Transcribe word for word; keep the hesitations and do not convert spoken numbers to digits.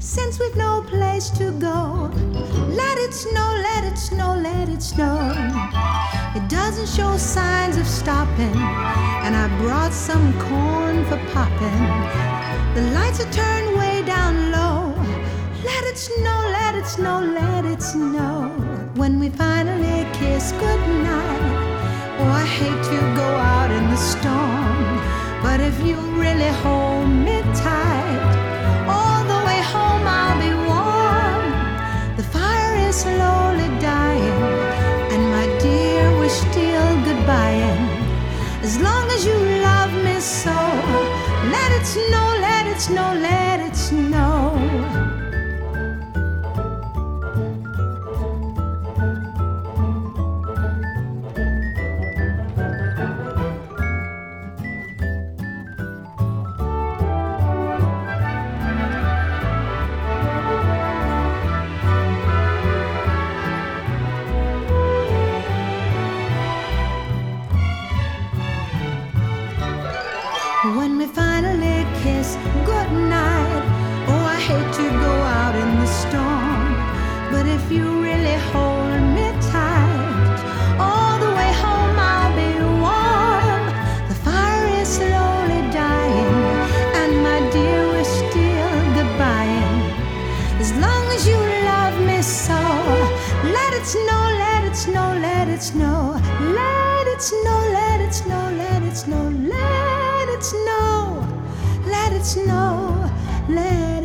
since we've no place to go. Let it snow, let it snow, let it snow. It doesn't show signs of stopping, and I brought some corn for popping. The lights are turned way down low. Let it snow, let it snow, let it snow. When we finally kiss goodnight, oh, I hate to go out in the storm, but if you really hold me tight, all the way home I'll be warm. The fire is slowly dying, and my dear, we're still goodbying. As long as you love me so, let it snow, let it snow, let it snow. When we finally kiss goodnight, oh, I hate to go out in the storm, but if you really hold me tight, all the way home I'll be warm. The fire is slowly dying, and my dear, we're still goodbying. As long as you love me so, let it snow, let it snow, let it snow. Let it snow, let it snow, let it snow, let it snow, let it snow, let